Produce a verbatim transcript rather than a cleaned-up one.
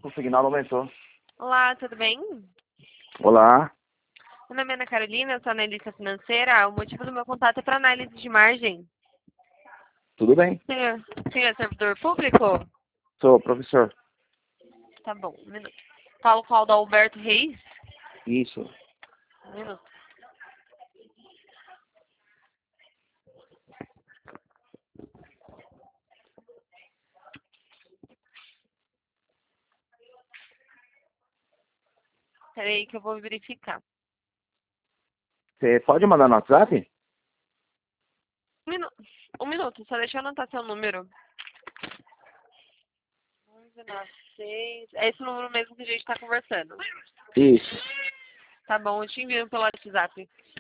O signal aumentou. Olá, tudo bem? Olá. Meu nome é Ana Carolina, eu sou analista financeira. O motivo do meu contato é para análise de margem. Tudo bem? Senhor, senhor servidor público? Sou professor. Tá bom, um minuto. Falo com o Alberto Reis? Isso. Um minuto. Peraí que eu vou verificar. Você pode mandar no WhatsApp? Um minuto, um minuto, só deixa eu anotar seu número. onze nove seis. É esse número mesmo que a gente está conversando. Isso. Tá bom, eu te envio pelo WhatsApp.